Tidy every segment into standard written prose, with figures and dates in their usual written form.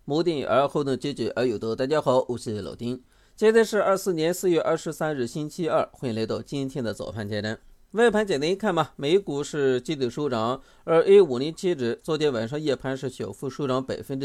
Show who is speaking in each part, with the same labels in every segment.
Speaker 1: 谋定而后能解决而有得。大家好，我是老丁。现在是24年4月23日星期二，欢迎来到今天的早盘简单。外盘简单一看吧，美股是季度收涨，而 A50期指昨天晚上夜盘是小幅收涨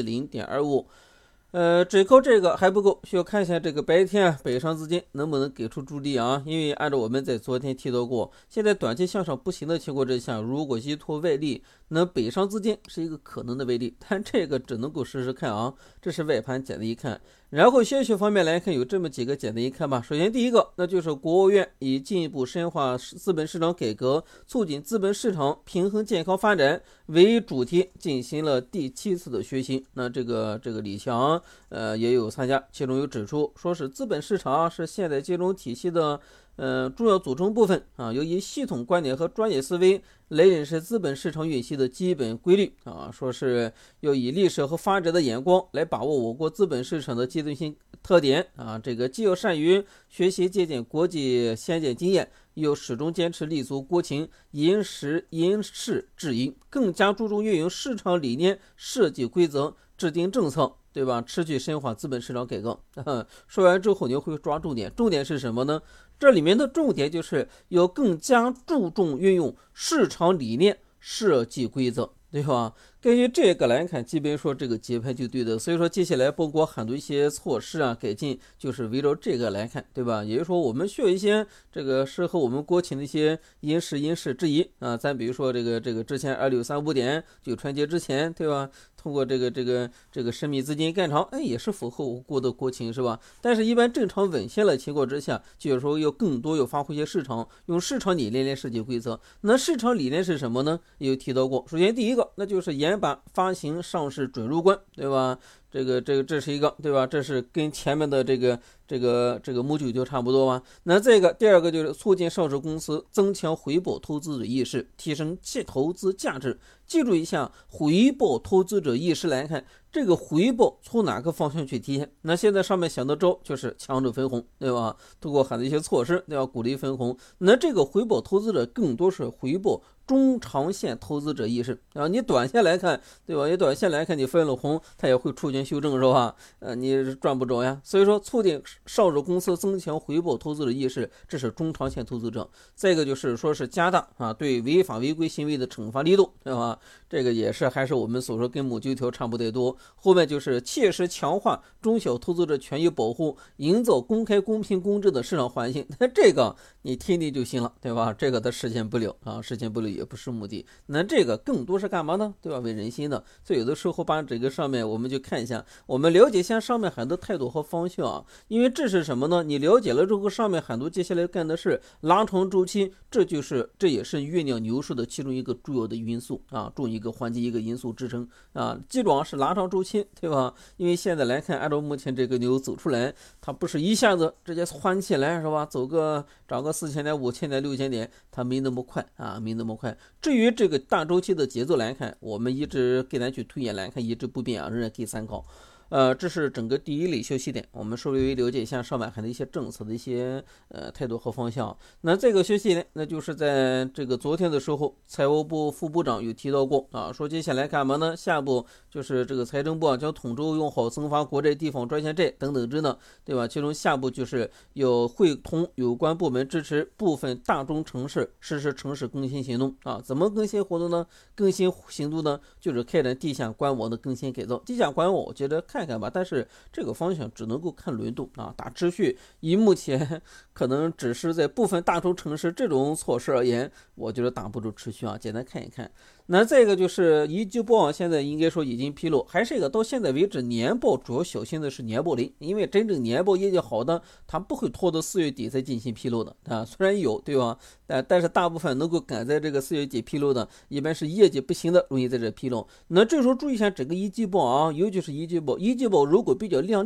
Speaker 1: 0.25%。只靠这个还不够，需要看一下这个白天北上资金能不能给出助力啊？因为按照我们在昨天提到过，现在短期向上不行的情况之下，如果依托外力，那北上资金是一个可能的外力，但这个只能够试试看啊。这是外盘简单一看，然后消息方面来看，有这么几个简单一看吧。首先第一个，那就是国务院以进一步深化资本市场改革，促进资本市场平衡健康发展为主题，进行了第7次的学习。那这个李强也有参加，其中有指出说是资本市场是现代金融体系的重要组成部分啊，要以系统观点和专业思维来认识资本市场运行的基本规律啊，说是要以历史和发展的眼光来把握我国资本市场的阶段性特点啊，这个既要善于学习借鉴国际先进经验，又始终坚持立足国情，因时因势制宜，更加注重运用市场理念设计规则，制定政策，对吧？持续深化资本市场改革。说完之后你会抓重点，重点是什么呢？这里面的重点就是要更加注重运用市场理念设计规则，对吧？根据这个来看，基本说这个节拍就对的。所以说接下来包括很多一些措施啊改进，就是围绕这个来看，对吧？也就是说我们需要一些这个适合我们国情的一些因时制宜啊。咱比如说这个之前2635点就春节之前，对吧？通过这个神秘资金干长，也是符合我国的国情，是吧？但是一般正常稳健的情况之下，就是说要更多要发挥一些市场，用市场理念来设计规则。那市场理念是什么呢？也有提到过。首先第一个，那就是严把发行上市准入关，对吧？这是一个，对吧？这是跟前面的这个母九条差不多吧？那这个第二个就是促进上市公司增强回报投资者意识，提升其投资价值。记住一下，回报投资者意识来看，这个回报从哪个方向去体现？那现在上面想的招就是强制分红，对吧？通过很多一些措施，对吧？鼓励分红。那这个回报投资者更多是回报中长线投资者意识啊。你短线来看，对吧？你短线来看，你分了红，它也会出现修正，是吧？你赚不着呀。所以说，促进上市公司增强回报投资者意识，这是中长线投资者。再一个就是说是加大对违法违规行为的惩罚力度，对吧？这个也是还是我们所说跟母九条差不太多。后面就是切实强化中小投资者权益保护，营造公开公平公正的市场环境。那这个你听听就行了，对吧？这个它实现不了啊，实现不了也不是目的。那这个更多是干嘛呢？对吧？为人心的。所以有的时候把这个上面我们就看一下，我们了解一下上面很多态度和方向啊。因为这是什么呢？你了解了之后，上面很多接下来干的是拉长周期，这也是酝酿牛市的其中一个主要的因素啊，重一个环节一个因素支撑啊。记住啊，是拉长周期，对吧？因为现在来看，按照目前这个牛走出来，它不是一下子直接窜起来，是吧？涨个4000点、5000点、6000点，它没那么快啊，没那么快。至于这个大周期的节奏来看，我们一直给咱去推演来看，一直不变啊，仍然可以参考。这是整个第一类消息点，我们稍微了解一下上半海的一些政策的一些态度和方向。那这个消息呢，那就是在这个昨天的时候，财务部副部长有提到过啊，说接下来干嘛呢？下步就是这个财政部将统筹用好增发国债、地方专项债等等之呢，对吧？其中下步就是要会同有关部门支持部分大中城市实施城市更新行动啊。怎么更新活动呢？更新行动呢，就是开展地下官网的更新改造。地下官网我觉得看看吧，但是这个方向只能够看轮动啊，打持续。以目前可能只是在部分大中城市这种措施而言，我觉得打不住持续啊，简单看一看。那再一个就是一季报现在应该说已经披露，还是一个到现在为止年报主要小心的是年报零，因为真正年报业绩好的，它不会拖到4月底再进行披露的啊。虽然有，对吧？但是大部分能够赶在这个4月底披露的，一般是业绩不行的，容易在这披露。那这时候注意一下整个一季报啊，尤其是一季报如果比较亮丽的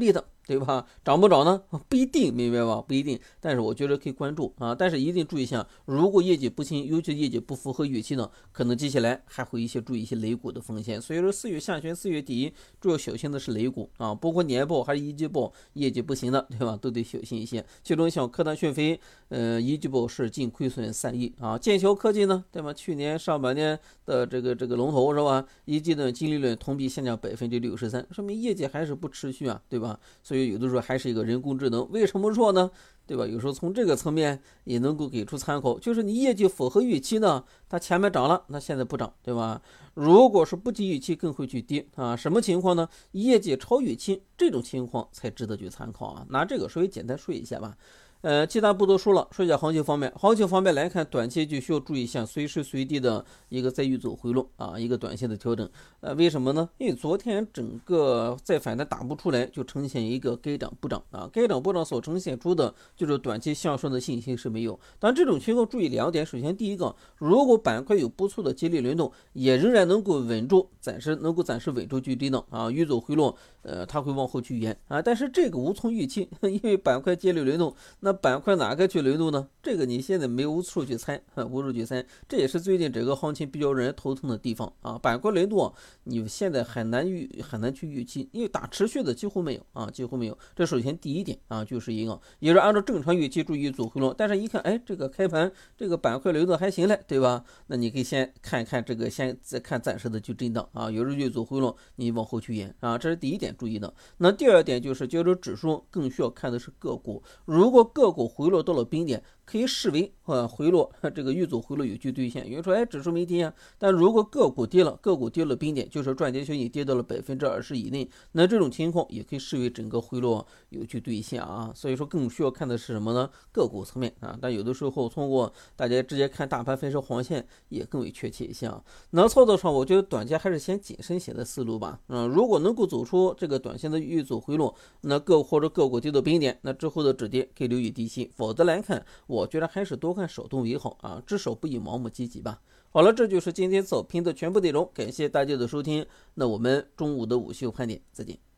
Speaker 1: 对吧？涨不涨呢？不一定，明白吧？不一定，但是我觉得可以关注啊。但是一定注意一下，如果业绩不行，尤其业绩不符合预期呢，可能接下来还会注意一些雷股的风险。所以说4月下旬、4月底主要小心的是雷股啊，包括年报还是一季报业绩不行的，对吧？都得小心一些。其中像科大讯飞，一季报是净亏损3亿啊。剑桥科技呢，对吧？去年上半年的这个龙头是吧？一季的净利润同比下降63%，说明业绩还是不持续啊，对吧？所以有的时候还是一个人工智能，为什么弱呢？对吧？有时候从这个层面也能够给出参考，就是你业绩符合预期呢，它前面涨了，那现在不涨，对吧？如果是不及预期，更会去跌啊。什么情况呢？业绩超预期，这种情况才值得去参考啊。拿这个稍微简单说一下吧。其他不多说了，说一下行情方面。行情方面来看，短期就需要注意一下随时随地的一个再遇走回落啊，一个短线的调整。为什么呢？因为昨天整个再反弹打不出来，就呈现一个该涨不涨啊，该涨不涨所呈现出的就是短期向上的信心是没有。但这种情况注意2点，首先第一个，如果板块有不错的激烈轮动，也仍然能够稳住，暂时稳住距离呢啊，遇走回落，它会往后去延啊，但是这个无从预期，因为板块激烈轮动，那板块哪个去轮动呢？这个你现在没有处去猜，无处去猜，这也是最近整个行情比较让人头疼的地方啊。板块轮动，你现在很难去预期，因为打持续的几乎没有啊，几乎没有。这首先第一点啊，就是一个，也是按照正常预期注意走回落，但是一看，哎，这个开盘这个板块轮动还行嘞，对吧？那你可以先看看这个，先再看暂时的去震荡啊，有时候走回落，你往后去延啊，这是第一点注意的。那第二点就是，交易指数更需要看的是个股，如果个股回落到了冰点，可以视为回落，这个遇走回落有据兑现。有人说，哎，指数没跌啊，但如果个股跌了冰点，就是赚钱效应跌到了20%以内，那这种情况也可以视为整个回落有据兑现啊。所以说更需要看的是什么呢？个股层面啊。但有的时候通过大家直接看大盘分时黄线也更为确切一些啊。那操作上，我觉得短期还是先谨慎些的思路吧。如果能够走出这个短线的遇走回落，那个股跌到冰点，那之后的止跌可以留意低吸，否则来看，我觉得还是多看手动为好啊，至少不以盲目积极吧。好了，这就是今天早评的全部内容，感谢大家的收听，那我们中午的午休盘点再见。